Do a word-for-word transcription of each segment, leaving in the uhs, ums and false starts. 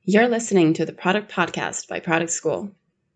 You're listening to the Product Podcast by Product School.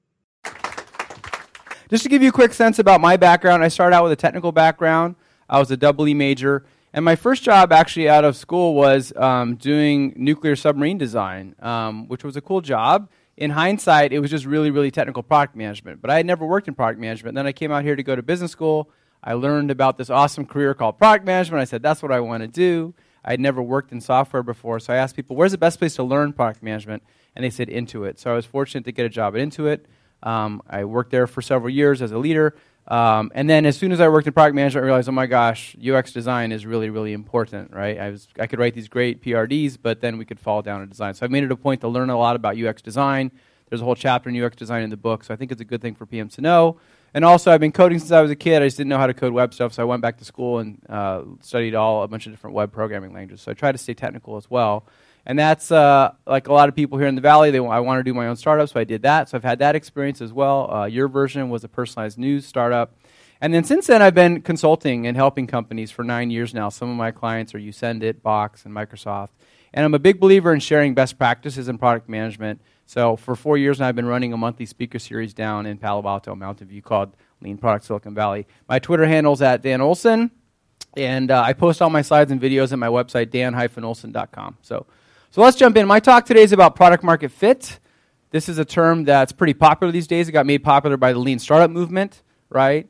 Just to give you a quick sense about my background, I started out with a technical background. I was a double E major. And my first job actually out of school was um, doing nuclear submarine design, um, which was a cool job. In hindsight, it was just really, really technical product management. But I had never worked in product management. Then I came out here to go to business school. I learned about this awesome career called product management. I said, that's what I want to do. I had never worked in software before. So I asked people, where's the best place to learn product management? And they said Intuit. So I was fortunate to get a job at Intuit. Um, I worked there for several years as a leader. Um, and then as soon as I worked in product management, I realized, oh my gosh, U X design is really, really important, right? I was I could write these great P R Ds, but then we could fall down in design. So I made it a point to learn a lot about U X design. There's a whole chapter in U X design in the book, so I think it's a good thing for P Ms to know. And also, I've been coding since I was a kid. I just didn't know how to code web stuff, so I went back to school and uh, studied all a bunch of different web programming languages. So I try to stay technical as well. And that's, uh, like a lot of people here in the Valley, they w- I want to do my own startup, so I did that. So I've had that experience as well. Uh, your version was a personalized news startup. And then since then, I've been consulting and helping companies for nine years now. Some of my clients are Usendit, Box, and Microsoft. And I'm a big believer in sharing best practices in product management. So for four years now, I've been running a monthly speaker series down in Palo Alto, Mountain View, called Lean Product Silicon Valley. My Twitter handle is at Dan Olson, and uh, I post all my slides and videos at my website, dan dash olson dot com. So, so let's jump in. My talk today is about product market fit. This is a term that's pretty popular these days. It got made popular by the Lean Startup movement, right?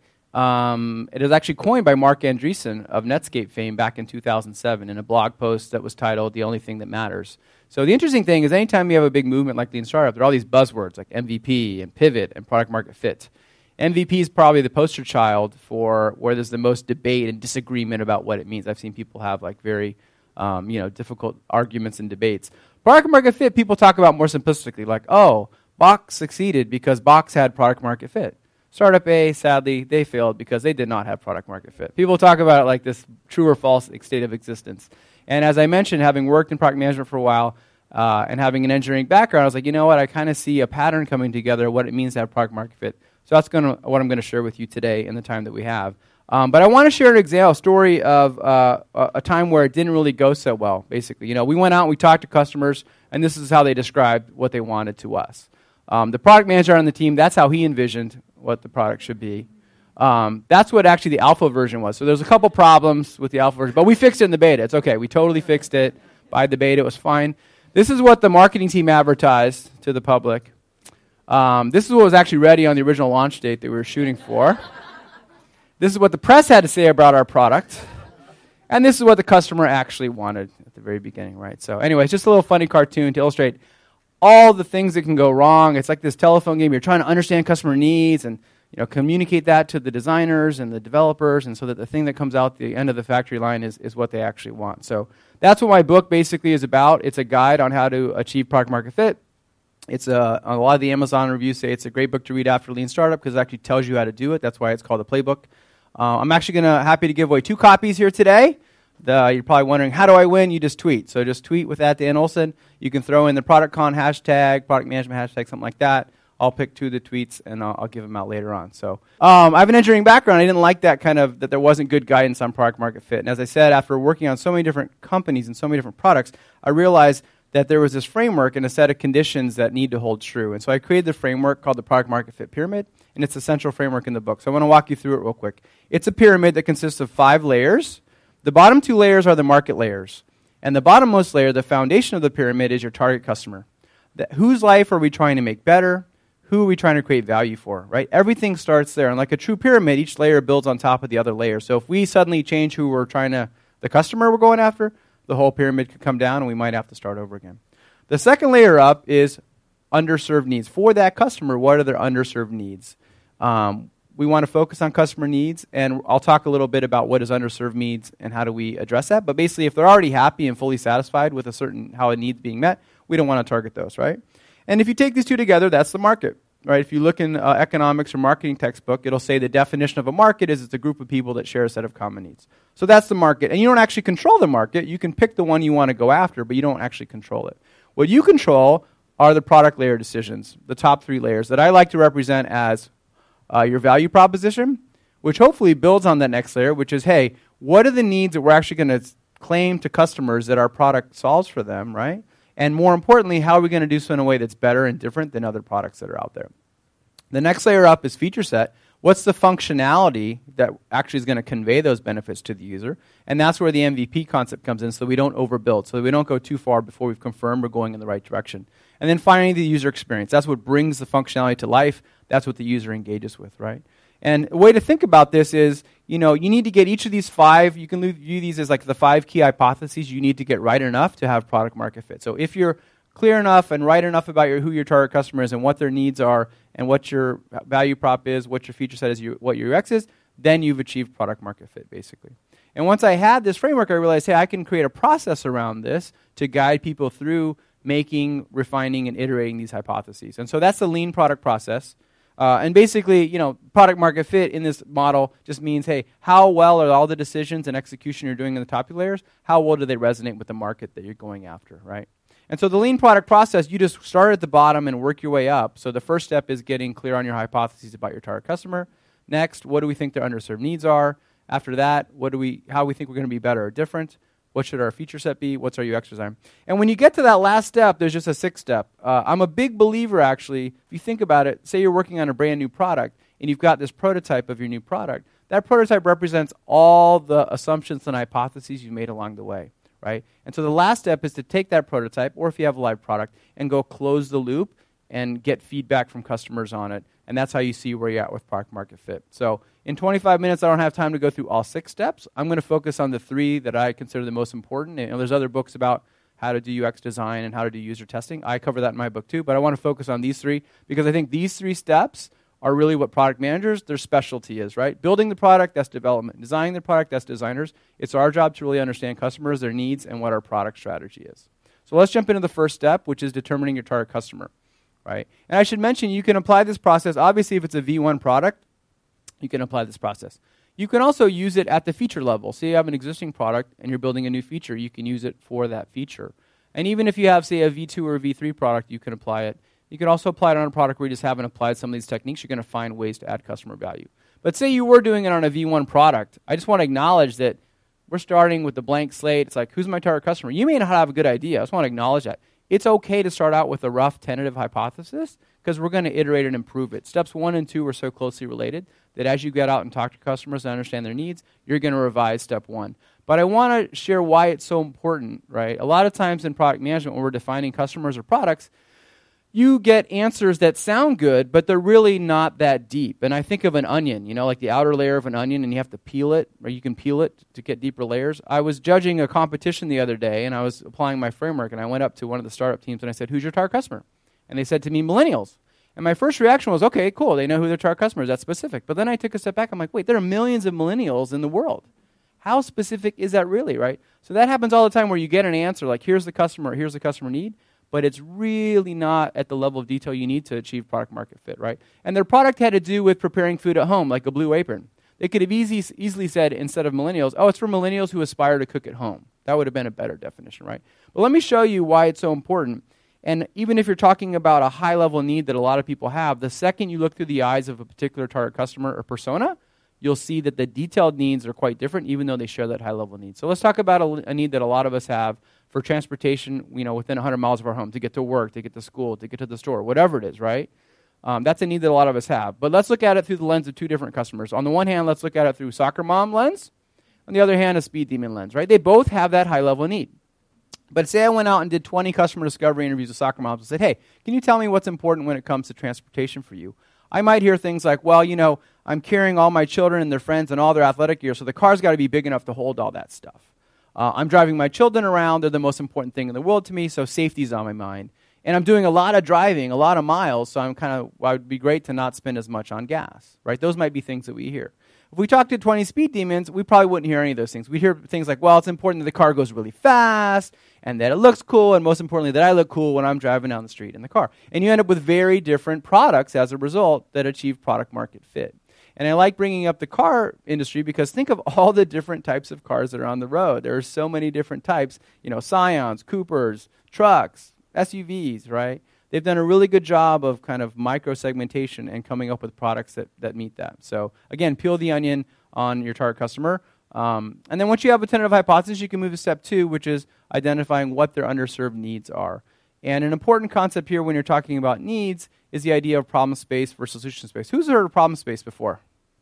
Um, it was actually coined by Mark Andreessen of Netscape fame back in two thousand seven in a blog post that was titled The Only Thing That Matters. So the interesting thing is anytime you have a big movement like Lean Startup, there are all these buzzwords like M V P and pivot and product market fit. M V P is probably the poster child for where there's the most debate and disagreement about what it means. I've seen people have like very um, you know, difficult arguments and debates. Product market fit, people talk about more simplistically, like, oh, Box succeeded because Box had product market fit. Startup A, sadly, they failed because they did not have product market fit. People talk about it like this true or false state of existence. And as I mentioned, having worked in product management for a while uh, and having an engineering background, I was like, you know what, I kind of see a pattern coming together, what it means to have product market fit. So that's gonna, what I'm going to share with you today in the time that we have. Um, but I want to share an example, story of uh, a, a time where it didn't really go so well, basically. You know, we went out and we talked to customers, and this is how they described what they wanted to us. Um, the product manager on the team, that's how he envisioned what the product should be. Um, that's what actually the alpha version was. So there's a couple problems with the alpha version, but we fixed it in the beta. It's okay. We totally fixed it. By the beta, it was fine. This is what the marketing team advertised to the public. Um, this is what was actually ready on the original launch date that we were shooting for. This is what the press had to say about our product. And this is what the customer actually wanted at the very beginning, right? So anyway, it's just a little funny cartoon to illustrate all the things that can go wrong. It's like this telephone game. You're trying to understand customer needs and, you know, communicate that to the designers and the developers, and so that the thing that comes out the end of the factory line is, is what they actually want. So that's what my book basically is about. It's a guide on how to achieve product market fit. It's a, a lot of the Amazon reviews say it's a great book to read after Lean Startup because it actually tells you how to do it. That's why it's called the playbook. Uh, I'm actually going to happy to give away two copies here today. The, you're probably wondering, how do I win? You just tweet. So just tweet with that Dan Olson. You can throw in the ProductCon hashtag, product management hashtag, something like that. I'll pick two of the tweets, and I'll, I'll give them out later on. So um, I have an engineering background. I didn't like that kind of, that there wasn't good guidance on product market fit. And as I said, after working on so many different companies and so many different products, I realized that there was this framework and a set of conditions that need to hold true. And so I created the framework called the Product Market Fit Pyramid, and it's a central framework in the book. So I want to walk you through it real quick. It's a pyramid that consists of five layers. The bottom two layers are the market layers. And the bottommost layer, the foundation of the pyramid, is your target customer. That, whose life are we trying to make better? Who are we trying to create value for, right? Everything starts there. And like a true pyramid, each layer builds on top of the other layer. So if we suddenly change who we're trying to, the customer we're going after, the whole pyramid could come down and we might have to start over again. The second layer up is underserved needs. For that customer, what are their underserved needs? Um, we want to focus on customer needs, and I'll talk a little bit about what is underserved needs and how do we address that. But basically, if they're already happy and fully satisfied with a certain, how a need's being met, we don't want to target those, right? And if you take these two together, that's the market, right? If you look in uh, economics or marketing textbook, it'll say the definition of a market is it's a group of people that share a set of common needs. So that's the market. And you don't actually control the market. You can pick the one you want to go after, but you don't actually control it. What you control are the product layer decisions, the top three layers that I like to represent as uh, your value proposition, which hopefully builds on that next layer, which is, hey, what are the needs that we're actually going to claim to customers that our product solves for them, right? And more importantly, how are we going to do so in a way that's better and different than other products that are out there? The next layer up is feature set. What's the functionality that actually is going to convey those benefits to the user? And that's where the M V P concept comes in, so we don't overbuild, so we don't go too far before we've confirmed we're going in the right direction. And then finally, the user experience. That's what brings the functionality to life. That's what the user engages with, right? And a way to think about this is, you know, you need to get each of these five, you can view these as like the five key hypotheses you need to get right enough to have product market fit. So if you're clear enough and right enough about your, who your target customer is and what their needs are and what your value prop is, what your feature set is, you, what your U X is, then you've achieved product market fit, basically. And once I had this framework, I realized, hey, I can create a process around this to guide people through making, refining, and iterating these hypotheses. And so that's the lean product process. Uh, and basically, you know, product market fit in this model just means, hey, how well are all the decisions and execution you're doing in the top layers, how well do they resonate with the market that you're going after, right? And so the lean product process, you just start at the bottom and work your way up. So the first step is getting clear on your hypotheses about your target customer. Next, what do we think their underserved needs are? After that, what do we, how we think we're going to be better or different? What should our feature set be? What's our U X design? And when you get to that last step, there's just a sixth step. Uh, I'm a big believer, actually, if you think about it, say you're working on a brand new product, and you've got this prototype of your new product. That prototype represents all the assumptions and hypotheses you've made along the way, right? And so the last step is to take that prototype, or if you have a live product, and go close the loop and get feedback from customers on it. And that's how you see where you're at with product market fit. So in twenty-five minutes, I don't have time to go through all six steps. I'm going to focus on the three that I consider the most important. And, you know, there's other books about how to do U X design and how to do user testing. I cover that in my book too, but I want to focus on these three because I think these three steps are really what product managers, their specialty is, right? Building the product, that's development. Designing the product, that's designers. It's our job to really understand customers, their needs, and what our product strategy is. So let's jump into the first step, which is determining your target customer. Right? And I should mention, you can apply this process, obviously if it's a V one product, you can apply this process. You can also use it at the feature level. Say you have an existing product and you're building a new feature, you can use it for that feature. And even if you have, say, a V two or a V three product, you can apply it. You can also apply it on a product where you just haven't applied some of these techniques. You're going to find ways to add customer value. But say you were doing it on a V one product, I just want to acknowledge that we're starting with a blank slate. It's like, who's my target customer? You may not have a good idea. I just want to acknowledge that. It's okay to start out with a rough tentative hypothesis because we're going to iterate and improve it. Steps one and two are so closely related that as you get out and talk to customers and understand their needs, you're going to revise step one. But I want to share why it's so important, right? A lot of times in product management when we're defining customers or products, you get answers that sound good, but they're really not that deep. And I think of an onion, you know, like the outer layer of an onion, and you have to peel it, or you can peel it to get deeper layers. I was judging a competition the other day, and I was applying my framework, and I went up to one of the startup teams, and I said, who's your target customer? And they said to me, millennials. And my first reaction was, okay, cool, they know who their target customer is, that's specific. But then I took a step back, I'm like, wait, there are millions of millennials in the world. How specific is that really, right? So that happens all the time where you get an answer, like here's the customer, here's the customer need, but it's really not at the level of detail you need to achieve product market fit, right? And their product had to do with preparing food at home, like a Blue Apron. They could have easy, easily said, instead of millennials, oh, it's for millennials who aspire to cook at home. That would have been a better definition, right? But let me show you why it's so important. And even if you're talking about a high-level need that a lot of people have, the second you look through the eyes of a particular target customer or persona, you'll see that the detailed needs are quite different, even though they share that high-level need. So let's talk about a, a need that a lot of us have for transportation, you know, within one hundred miles of our home, to get to work, to get to school, to get to the store, whatever it is, right? Um, that's a need that a lot of us have. But let's look at it through the lens of two different customers. On the one hand, let's look at it through soccer mom lens. On the other hand, a speed demon lens, right? They both have that high-level need. But say I went out and did twenty customer discovery interviews with soccer moms and said, hey, can you tell me what's important when it comes to transportation for you? I might hear things like, well, you know, I'm carrying all my children and their friends and all their athletic gear, so the car's got to be big enough to hold all that stuff. Uh, I'm driving my children around. They're the most important thing in the world to me, so safety's on my mind. And I'm doing a lot of driving, a lot of miles, so I'm kind of, well, it would be great to not spend as much on gas, right? Those might be things that we hear. If we talked to twenty speed demons, we probably wouldn't hear any of those things. We'd hear things like, well, it's important that the car goes really fast, and that it looks cool, and most importantly, that I look cool when I'm driving down the street in the car. And you end up with very different products as a result that achieve product market fit. And I like bringing up the car industry because think of all the different types of cars that are on the road. There are so many different types, you know, Scions, Coopers, trucks, S U Vs, right? They've done a really good job of kind of micro-segmentation and coming up with products that, that meet that. So again, peel the onion on your target customer. Um, and then once you have a tentative hypothesis, you can move to step two, which is identifying what their underserved needs are. And an important concept here when you're talking about needs is the idea of problem space versus solution space. Who's heard of problem space before?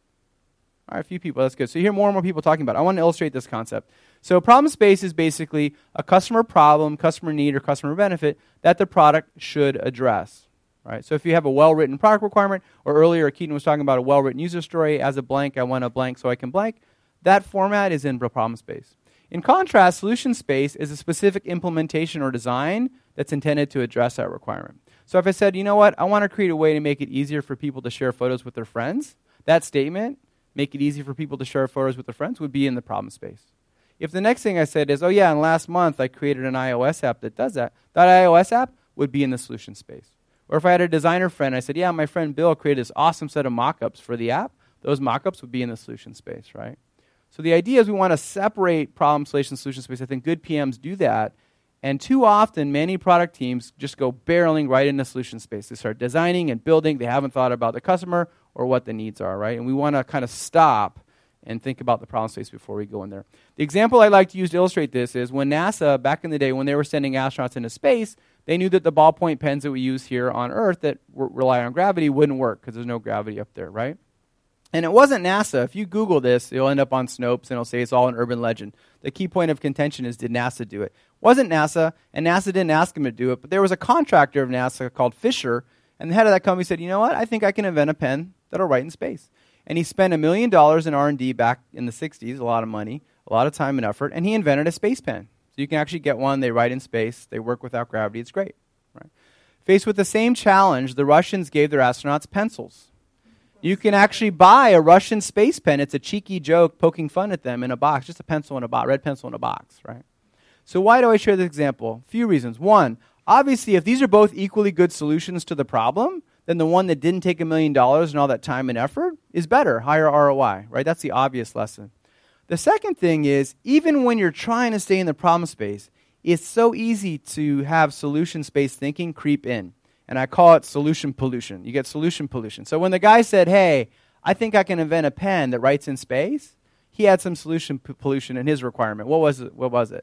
All right, a few people. That's good. So you hear more and more people talking about it. I want to illustrate this concept. So problem space is basically a customer problem, customer need, or customer benefit that the product should address. Right? So if you have a well-written product requirement, or earlier Keaton was talking about a well-written user story, as a blank, I want a blank so I can blank, that format is in problem space. In contrast, solution space is a specific implementation or design that's intended to address that requirement. So if I said, you know what, I want to create a way to make it easier for people to share photos with their friends, that statement, make it easy for people to share photos with their friends, would be in the problem space. If the next thing I said is, oh yeah, and last month I created an iOS app that does that, that iOS app would be in the solution space. Or if I had a designer friend, I said, yeah, my friend Bill created this awesome set of mock-ups for the app, those mock-ups would be in the solution space, right? So the idea is we want to separate problem space and solution space. I think good P Ms do that. And too often, many product teams just go barreling right into solution space. They start designing and building. They haven't thought about the customer or what the needs are, right? And we want to kind of stop and think about the problem space before we go in there. The example I like to use to illustrate this is when NASA, back in the day, when they were sending astronauts into space, they knew that the ballpoint pens that we use here on Earth that rely on gravity wouldn't work because there's no gravity up there, right? And it wasn't NASA. If you Google this, you'll end up on Snopes, and it'll say it's all an urban legend. The key point of contention is, did NASA do it? It wasn't NASA, and NASA didn't ask them to do it, but there was a contractor of NASA called Fisher, and the head of that company said, you know what, I think I can invent a pen that'll write in space. And he spent a million dollars in R and D back in the sixties, a lot of money, a lot of time and effort, and he invented a space pen. So you can actually get one, they write in space, they work without gravity, it's great. Right? Faced with the same challenge, the Russians gave their astronauts pencils. You can actually buy a Russian space pen. It's a cheeky joke poking fun at them in a box, just a pencil in a box, red pencil in a box, right? So why do I share this example? A few reasons. One, obviously, if these are both equally good solutions to the problem, then the one that didn't take a million dollars and all that time and effort is better, higher R O I, right? That's the obvious lesson. The second thing is, even when you're trying to stay in the problem space, it's so easy to have solution space thinking creep in. And I call it solution pollution. You get solution pollution. So when the guy said, hey, I think I can invent a pen that writes in space, he had some solution p- pollution in his requirement. What was it? What was it?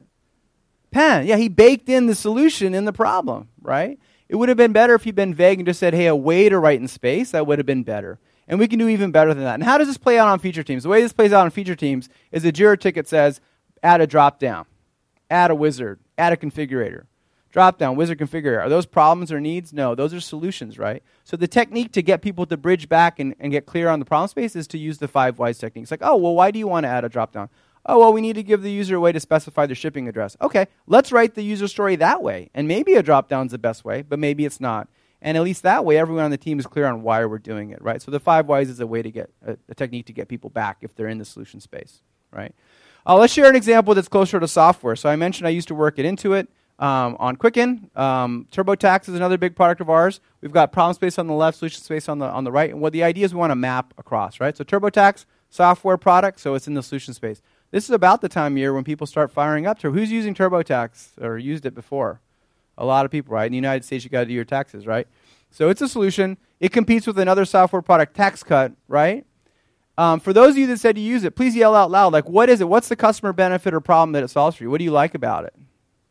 Pen. Yeah, he baked in the solution in the problem, right? It would have been better if he'd been vague and just said, hey, a way to write in space. That would have been better. And we can do even better than that. And how does this play out on feature teams? The way this plays out on feature teams is a Jira ticket says, add a drop-down, add a wizard, add a configurator. Drop-down, wizard configurator. Are those problems or needs? No, those are solutions, right? So the technique to get people to bridge back and, and get clear on the problem space is to use the five whys technique. It's like, oh, well, why do you want to add a drop-down? Oh, well, we need to give the user a way to specify their shipping address. Okay, let's write the user story that way. And maybe a drop-down is the best way, but maybe it's not. And at least that way, everyone on the team is clear on why we're doing it, right? So the five whys is a way to get, a, a technique to get people back if they're in the solution space, right? Uh, let's share an example that's closer to software. So I mentioned I used to work at Intuit. Um, on Quicken, um, TurboTax is another big product of ours. We've got problem space on the left, solution space on the on the right. And what the idea is we want to map across, right? So TurboTax, software product, so it's in the solution space. This is about the time of year when people start firing up. To who's using TurboTax or used it before? A lot of people, right? In the United States, you got to do your taxes, right? So it's a solution. It competes with another software product, TaxCut, right? Um, for those of you that said you use it, please yell out loud. Like, what is it? What's the customer benefit or problem that it solves for you? What do you like about it?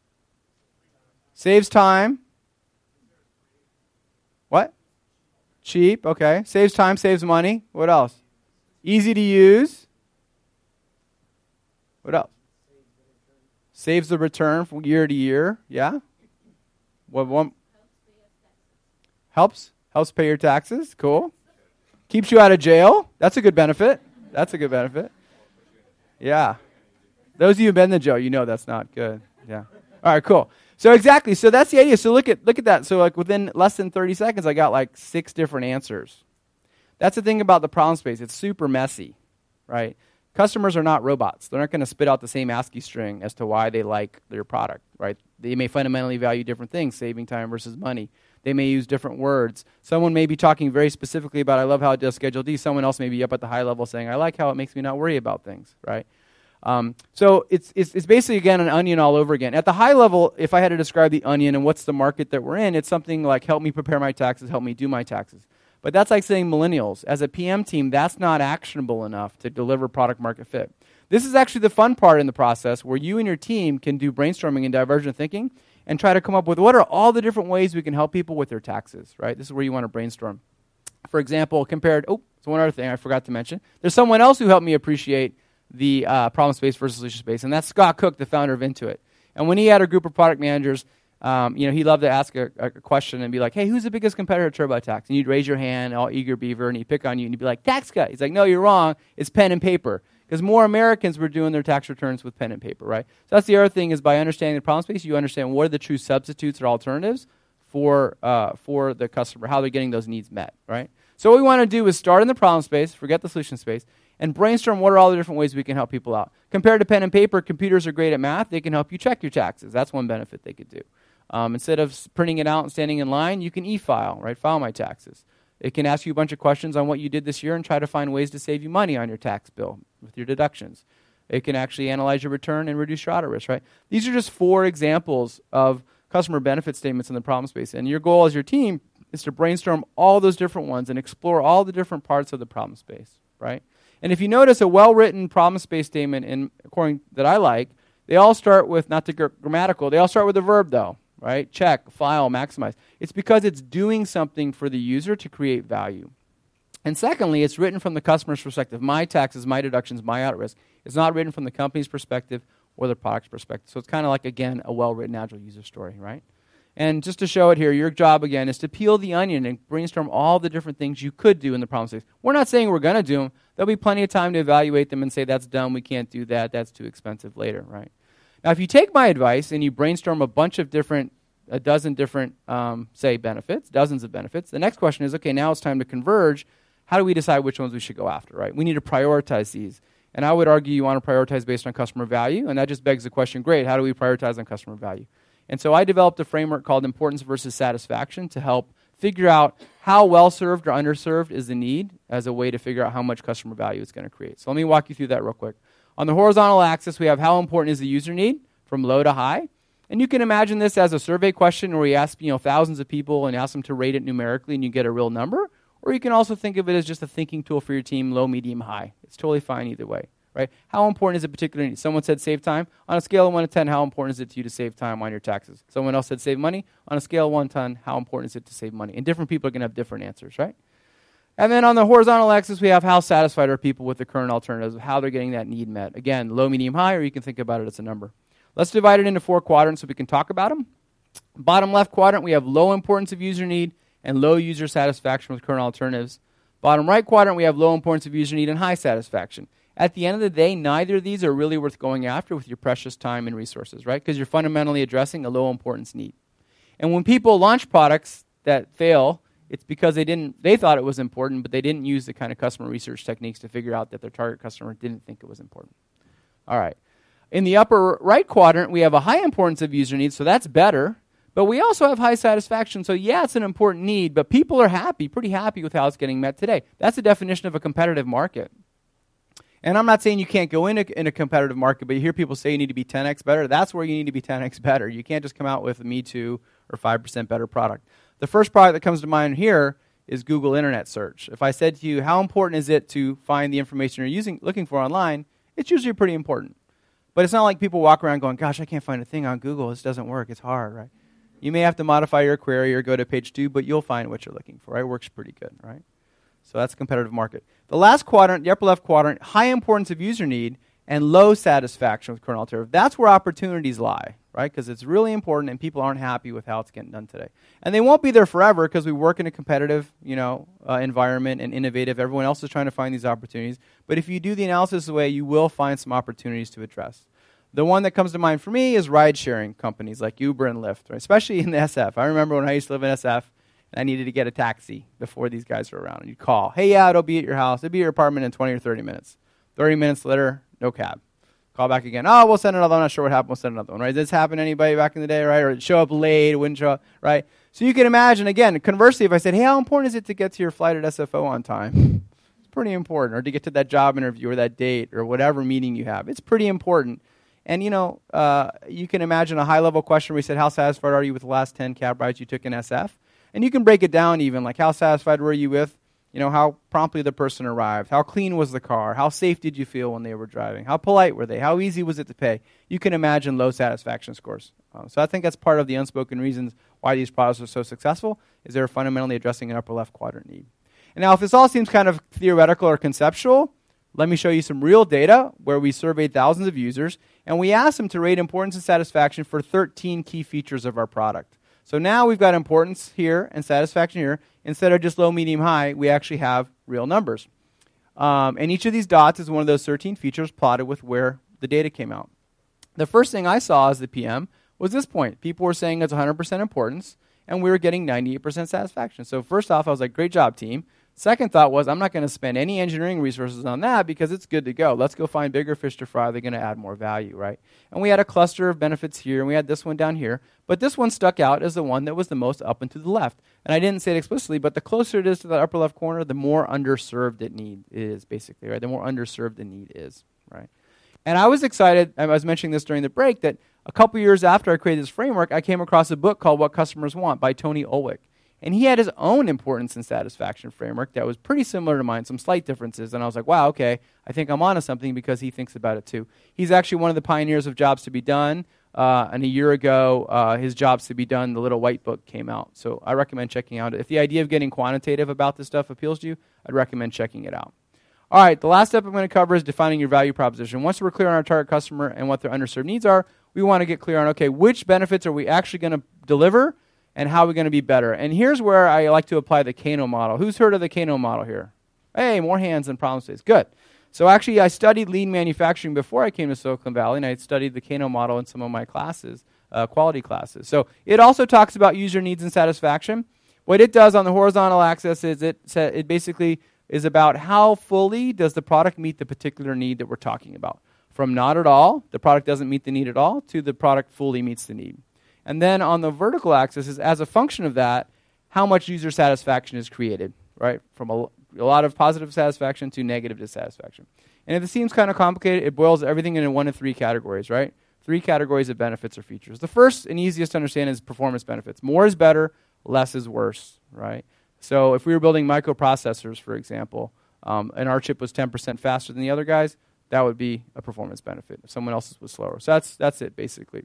Saves time. What? Cheap, okay. Saves time, saves money. What else? Easy to use. What else? Saves the return from year to year. Yeah. What one? Helps. Helps pay your taxes. Cool. Keeps you out of jail. That's a good benefit. That's a good benefit. Yeah. Those of you who've been in jail, you know that's not good. Yeah. All right, cool. So exactly, so that's the idea. So look at look at that. So like within less than thirty seconds, I got like six different answers. That's the thing about the problem space. It's super messy, right? Customers are not robots. They're not going to spit out the same ASCII string as to why they like their product, right? They may fundamentally value different things, saving time versus money. They may use different words. Someone may be talking very specifically about, I love how it does Schedule D. Someone else may be up at the high level saying, I like how it makes me not worry about things, right? Um, so it's, it's it's basically, again, an onion all over again. At the high level, if I had to describe the onion and what's the market that we're in, it's something like help me prepare my taxes, help me do my taxes. But that's like saying millennials. As a P M team, that's not actionable enough to deliver product market fit. This is actually the fun part in the process where you and your team can do brainstorming and divergent thinking and try to come up with what are all the different ways we can help people with their taxes, right? This is where you want to brainstorm. For example, compared, oh, so one other thing I forgot to mention. There's someone else who helped me appreciate the uh, problem space versus solution space, and that's Scott Cook, the founder of Intuit. And when he had a group of product managers, um, you know, he loved to ask a, a question and be like, hey, who's the biggest competitor to TurboTax? And you'd raise your hand, all eager beaver, and he'd pick on you, and he'd be like, tax cut. He's like, no, you're wrong. It's pen and paper. Because more Americans were doing their tax returns with pen and paper, right? So that's the other thing is by understanding the problem space, you understand what are the true substitutes or alternatives for uh, for the customer, how they're getting those needs met, right? So what we want to do is start in the problem space, forget the solution space, and brainstorm what are all the different ways we can help people out. Compared to pen and paper, computers are great at math. They can help you check your taxes. That's one benefit they could do. Um, instead of printing it out and standing in line, you can e-file, right? File my taxes. It can ask you a bunch of questions on what you did this year and try to find ways to save you money on your tax bill with your deductions. It can actually analyze your return and reduce your audit risk, right? These are just four examples of customer benefit statements in the problem space. And your goal as your team is to brainstorm all those different ones and explore all the different parts of the problem space, right? And if you notice a well-written problem space statement, in, according that I like, they all start with, not to gr- grammatical, they all start with a verb though, right? Check, file, maximize. It's because it's doing something for the user to create value. And secondly, it's written from the customer's perspective. My taxes, my deductions, my audit risk. It's not written from the company's perspective or the product's perspective. So it's kind of like, again, a well-written agile user story, right? And just to show it here, your job, again, is to peel the onion and brainstorm all the different things you could do in the problem space. We're not saying we're going to do them. There'll be plenty of time to evaluate them and say, that's dumb, we can't do that, that's too expensive later, right? Now, if you take my advice and you brainstorm a bunch of different, a dozen different, um, say, benefits, dozens of benefits, the next question is, okay, now it's time to converge. How do we decide which ones we should go after, right? We need to prioritize these. And I would argue you want to prioritize based on customer value, and that just begs the question, great, how do we prioritize on customer value? And so I developed a framework called importance versus satisfaction to help figure out how well-served or underserved is the need as a way to figure out how much customer value it's going to create. So let me walk you through that real quick. On the horizontal axis, we have how important is the user need from low to high. And you can imagine this as a survey question where you ask you know, thousands of people and ask them to rate it numerically and you get a real number. Or you can also think of it as just a thinking tool for your team, low, medium, high. It's totally fine either way. Right? How important is a particular need? Someone said save time. On a scale of one to ten, how important is it to you to save time on your taxes? Someone else said save money. On a scale of one to ten, how important is it to save money? And different people are going to have different answers, right? And then on the horizontal axis, we have how satisfied are people with the current alternatives, how they're getting that need met. Again, low, medium, high, or you can think about it as a number. Let's divide it into four quadrants so we can talk about them. Bottom left quadrant, we have low importance of user need and low user satisfaction with current alternatives. Bottom right quadrant, we have low importance of user need and high satisfaction. At the end of the day, neither of these are really worth going after with your precious time and resources, right? Because you're fundamentally addressing a low importance need. And when people launch products that fail, it's because they didn't they thought it was important, but they didn't use the kind of customer research techniques to figure out that their target customer didn't think it was important. All right. In the upper right quadrant, we have a high importance of user needs, so that's better. But we also have high satisfaction, so yeah, it's an important need, but people are happy, pretty happy with how it's getting met today. That's the definition of a competitive market. And I'm not saying you can't go in a, in a competitive market, but you hear people say you need to be ten x better. That's where you need to be ten x better. You can't just come out with a Me Too or five percent better product. The first product that comes to mind here is Google Internet Search. If I said to you, how important is it to find the information you're using, looking for online, it's usually pretty important. But it's not like people walk around going, gosh, I can't find a thing on Google. This doesn't work. It's hard, right? You may have to modify your query or go to page two, but you'll find what you're looking for. Right? It works pretty good, right? So that's a competitive market. The last quadrant, the upper left quadrant, high importance of user need and low satisfaction with current alternative. That's where opportunities lie, right? Because it's really important and people aren't happy with how it's getting done today. And they won't be there forever because we work in a competitive, you know, uh, environment and innovative. Everyone else is trying to find these opportunities. But if you do the analysis the way, you will find some opportunities to address. The one that comes to mind for me is ride-sharing companies like Uber and Lyft, right? Especially in the S F. I remember when I used to live in S F, and I needed to get a taxi before these guys were around. And you'd call, hey, yeah, it'll be at your house. It'll be at your apartment in twenty or thirty minutes. thirty minutes later, no cab. Call back again. Oh, we'll send another one. I'm not sure what happened. We'll send another one, right? Did this happen to anybody back in the day, right? Or it'd show up late, it wouldn't show up, right? So you can imagine, again, conversely, if I said, hey, how important is it to get to your flight at S F O on time? It's pretty important. Or to get to that job interview or that date or whatever meeting you have. It's pretty important. And, you know, uh, you can imagine a high-level question where we said, how satisfied are you with the last ten cab rides you took in S F? And you can break it down even, like how satisfied were you with, You know, how promptly the person arrived, how clean was the car, how safe did you feel when they were driving, how polite were they, how easy was it to pay. You can imagine low satisfaction scores. Uh, so I think that's part of the unspoken reasons why these products are so successful, is they're fundamentally addressing an upper left quadrant need. And now if this all seems kind of theoretical or conceptual, let me show you some real data where we surveyed thousands of users, and we asked them to rate importance and satisfaction for thirteen key features of our product. So now we've got importance here and satisfaction here. Instead of just low, medium, high, we actually have real numbers. Um, and each of these dots is one of those thirteen features plotted with where the data came out. The first thing I saw as the P M was this point. People were saying it's one hundred percent importance, and we were getting ninety-eight percent satisfaction. So first off, I was like, great job, team. Second thought was, I'm not going to spend any engineering resources on that because it's good to go. Let's go find bigger fish to fry. They're going to add more value, right? And we had a cluster of benefits here, and we had this one down here. But this one stuck out as the one that was the most up and to the left. And I didn't say it explicitly, but the closer it is to the upper left corner, the more underserved it need is, basically, right? The more underserved the need is, right? And I was excited, I was mentioning this during the break, that a couple years after I created this framework, I came across a book called What Customers Want by Tony Ulwick. And he had his own importance and satisfaction framework that was pretty similar to mine, some slight differences. And I was like, wow, okay, I think I'm onto something because he thinks about it too. He's actually one of the pioneers of Jobs to be Done. Uh, and a year ago, uh, his Jobs to be Done, the little white book, came out. So I recommend checking out it. If the idea of getting quantitative about this stuff appeals to you, I'd recommend checking it out. All right, the last step I'm going to cover is defining your value proposition. Once we're clear on our target customer and what their underserved needs are, we want to get clear on, okay, which benefits are we actually going to deliver and how are we going to be better? And here's where I like to apply the Kano model. Who's heard of the Kano model here? Hey, more hands than problem space. Good. So actually, I studied lean manufacturing before I came to Silicon Valley, and I studied the Kano model in some of my classes, uh, quality classes. So it also talks about user needs and satisfaction. What it does on the horizontal axis is it, it basically is about how fully does the product meet the particular need that we're talking about. From not at all, the product doesn't meet the need at all, to the product fully meets the need. And then on the vertical axis is, as a function of that, how much user satisfaction is created, right? From a, a lot of positive satisfaction to negative dissatisfaction. And if it seems kind of complicated, it boils everything into one of three categories, right? Three categories of benefits or features. The first and easiest to understand is performance benefits. More is better, less is worse, right? So if we were building microprocessors, for example, um, and our chip was ten percent faster than the other guys, that would be a performance benefit. If someone else's was slower. So that's that's it, basically.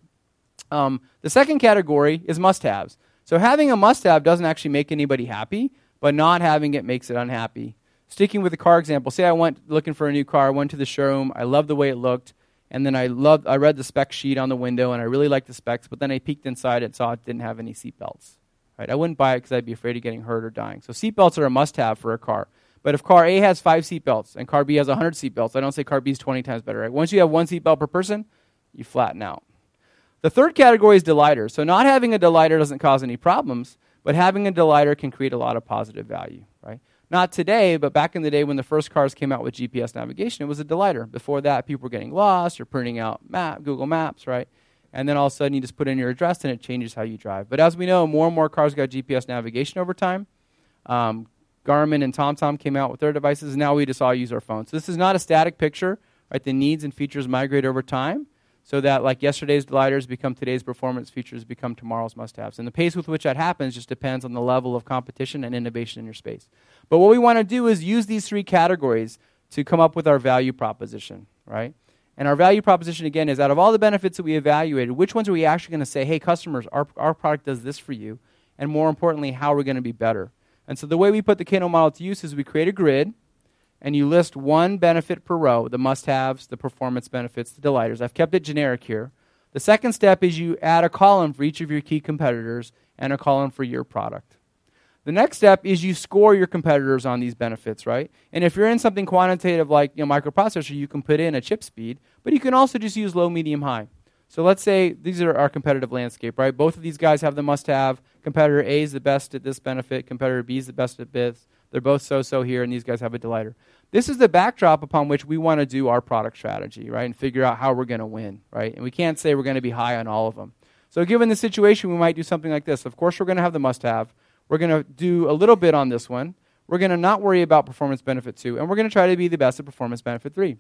Um, the second category is must-haves. So having a must-have doesn't actually make anybody happy, but not having it makes it unhappy. Sticking with the car example, say I went looking for a new car, I went to the showroom, I loved the way it looked, and then I loved, I read the spec sheet on the window, and I really liked the specs, but then I peeked inside and saw it didn't have any seatbelts. Right? I wouldn't buy it because I'd be afraid of getting hurt or dying. So seatbelts are a must-have for a car. But if car A has five seatbelts and car B has one hundred seatbelts, I don't say car B is twenty times better. Right? Once you have one seatbelt per person, you flatten out. The third category is delighters. So not having a delighter doesn't cause any problems, but having a delighter can create a lot of positive value. Right? Not today, but back in the day when the first cars came out with G P S navigation, it was a delighter. Before that, people were getting lost or printing out map, Google Maps, right? And then all of a sudden you just put in your address and it changes how you drive. But as we know, more and more cars got G P S navigation over time. Um, Garmin and TomTom came out with their devices, and now we just all use our phones. So this is not a static picture, right? The needs and features migrate over time so that like yesterday's delighters become today's performance features, become tomorrow's must-haves. And the pace with which that happens just depends on the level of competition and innovation in your space. But what we want to do is use these three categories to come up with our value proposition, right? And our value proposition, again, is out of all the benefits that we evaluated, which ones are we actually going to say, hey, customers, our, our product does this for you, and more importantly, how are we going to be better? And so the way we put the Kano model to use is we create a grid, and you list one benefit per row, the must-haves, the performance benefits, the delighters. I've kept it generic here. The second step is you add a column for each of your key competitors and a column for your product. The next step is you score your competitors on these benefits, right? And if you're in something quantitative like you know, microprocessor, you can put in a chip speed, but you can also just use low, medium, high. So let's say these are our competitive landscape, right? Both of these guys have the must-have. Competitor A is the best at this benefit. Competitor B is the best at this. They're both so-so here, and these guys have a delighter. This is the backdrop upon which we want to do our product strategy, right, and figure out how we're going to win, right? And we can't say we're going to be high on all of them. So given the situation, we might do something like this. Of course, we're going to have the must-have. We're going to do a little bit on this one. We're going to not worry about performance benefit two, and we're going to try to be the best at performance benefit three.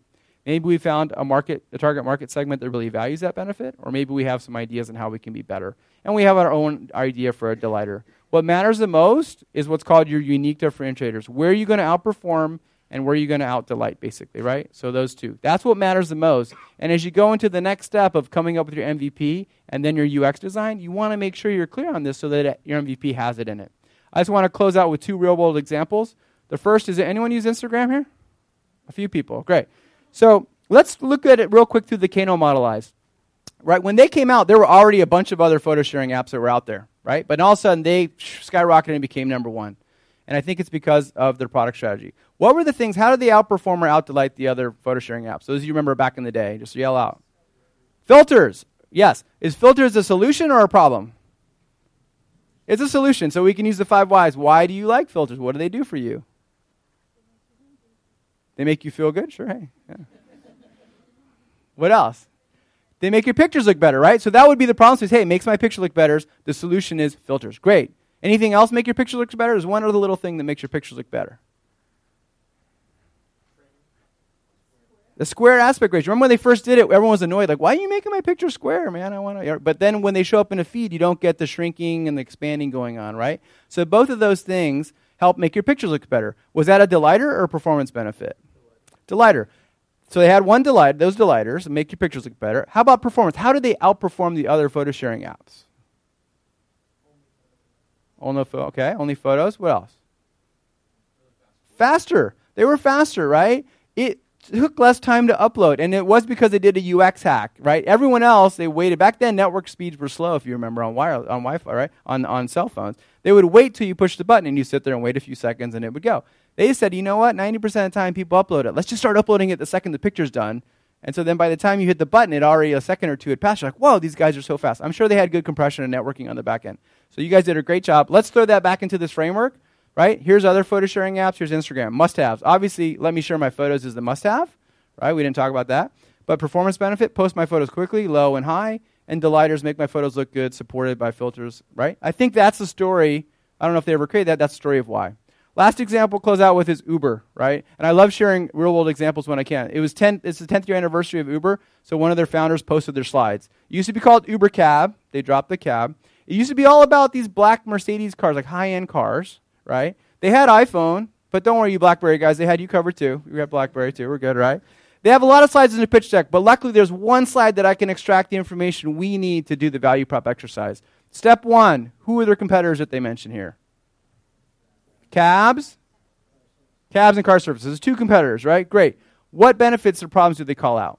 Maybe we found a market, a target market segment that really values that benefit, or maybe we have some ideas on how we can be better. And we have our own idea for a delighter. What matters the most is what's called your unique differentiators. Where are you going to outperform and where are you going to out-delight, basically, right? So those two. That's what matters the most. And as you go into the next step of coming up with your M V P and then your U X design, you want to make sure you're clear on this so that your M V P has it in it. I just want to close out with two real-world examples. The first is, anyone use Instagram here? A few people. Great. So let's look at it real quick through the Kano Model Eyes. Right, when they came out, there were already a bunch of other photo sharing apps that were out there, right? But all of a sudden, they skyrocketed and became number one. And I think it's because of their product strategy. What were the things, how did they outperform or out-delight the other photo sharing apps? Those of you remember back in the day, just yell out. Filters, yes. Is filters a solution or a problem? It's a solution, so we can use the five whys. Why do you like filters? What do they do for you? They make you feel good? Sure, hey. Yeah. What else? They make your pictures look better, right? So that would be the problem. Says, hey, it makes my picture look better. The solution is filters. Great. Anything else make your picture look better? There's one other little thing that makes your pictures look better. The square aspect ratio. Remember when they first did it, everyone was annoyed. Like, why are you making my picture square, man? I want to. But then when they show up in a feed, you don't get the shrinking and the expanding going on, right? So both of those things help make your pictures look better. Was that a delighter or a performance benefit? Delighter. So they had one delight, those delighters, make your pictures look better. How about performance? How did they outperform the other photo sharing apps? Only photos. Okay, only photos. What else? Faster. They were faster, right? It took less time to upload, and it was because they did a U X hack, right? Everyone else, they waited. Back then, network speeds were slow, if you remember, on wire, on Wi-Fi, right? On on cell phones. They would wait till you push the button, and you sit there and wait a few seconds, and it would go. They said, you know what? ninety percent of the time, people upload it. Let's just start uploading it the second the picture's done. And so then by the time you hit the button, it already a second or two had passed. You're like, whoa, these guys are so fast. I'm sure they had good compression and networking on the back end. So you guys did a great job. Let's throw that back into this framework, right? Here's other photo sharing apps. Here's Instagram. Must-haves. Obviously, let me share my photos is the must-have, right? We didn't talk about that. But performance benefit, post my photos quickly, low and high. And delighters, make my photos look good, supported by filters, right? I think that's the story. I don't know if they ever created that. That's the story of why. Last example, close out with, is Uber, right? And I love sharing real-world examples when I can. It was ten. It's the tenth year anniversary of Uber, so one of their founders posted their slides. It used to be called Uber Cab. They dropped the cab. It used to be all about these black Mercedes cars, like high-end cars, right? They had iPhone, but don't worry, you BlackBerry guys. They had you covered too. We got BlackBerry too. We're good, right? They have a lot of slides in the pitch deck, but luckily there's one slide that I can extract the information we need to do the value prop exercise. Step one, who are their competitors that they mention here? Cabs? Cabs and car services. There's two competitors, right? Great. What benefits or problems do they call out?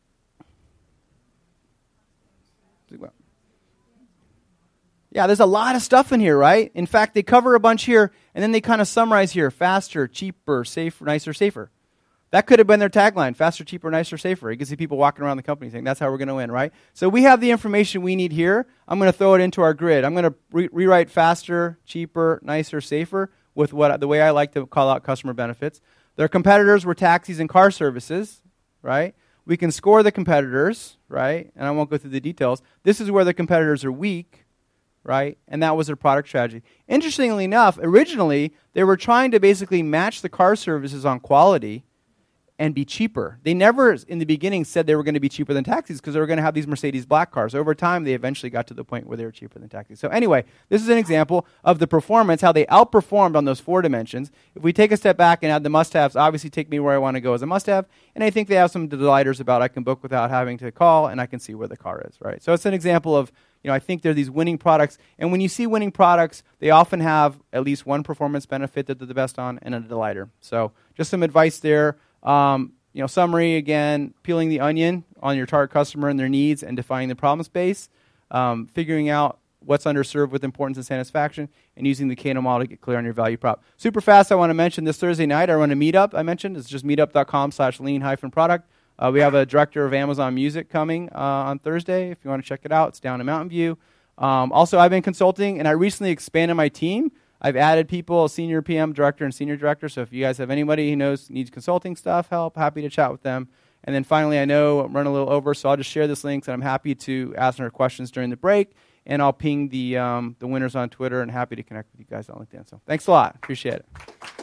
Yeah, there's a lot of stuff in here, right? In fact, they cover a bunch here, and then they kind of summarize here. Faster, cheaper, safer, nicer, safer. That could have been their tagline, faster, cheaper, nicer, safer. You can see people walking around the company saying, that's how we're going to win, right? So we have the information we need here. I'm going to throw it into our grid. I'm going to re- rewrite faster, cheaper, nicer, safer with what the way I like to call out customer benefits. Their competitors were taxis and car services, right? We can score the competitors, right? And I won't go through the details. This is where the competitors are weak, right? And that was their product strategy. Interestingly enough, originally, they were trying to basically match the car services on quality and be cheaper. They never, in the beginning, said they were going to be cheaper than taxis because they were going to have these Mercedes black cars. Over time, they eventually got to the point where they were cheaper than taxis. So anyway, this is an example of the performance, how they outperformed on those four dimensions. If we take a step back and add the must-haves, obviously take me where I want to go as a must-have, and I think they have some delighters about I can book without having to call, and I can see where the car is, right? So it's an example of, you know, I think they're these winning products, and when you see winning products, they often have at least one performance benefit that they're the best on and a delighter. So just some advice there. Um, you know, summary, again, peeling the onion on your target customer and their needs and defining the problem space, um, figuring out what's underserved with importance and satisfaction, and using the Kano model to get clear on your value prop. Super fast, I want to mention this Thursday night, I run a meetup, I mentioned. It's just meetup.com slash lean hyphen product. Uh, we have a director of Amazon Music coming uh, on Thursday. If you want to check it out, it's down in Mountain View. Um, also, I've been consulting, and I recently expanded my team. I've added people, a senior P M director and senior director, so if you guys have anybody who knows needs consulting stuff, help, happy to chat with them. And then finally, I know I'm running a little over, so I'll just share this link, and I'm happy to answer questions during the break, and I'll ping the um, the winners on Twitter, and happy to connect with you guys on LinkedIn. So thanks a lot. Appreciate it.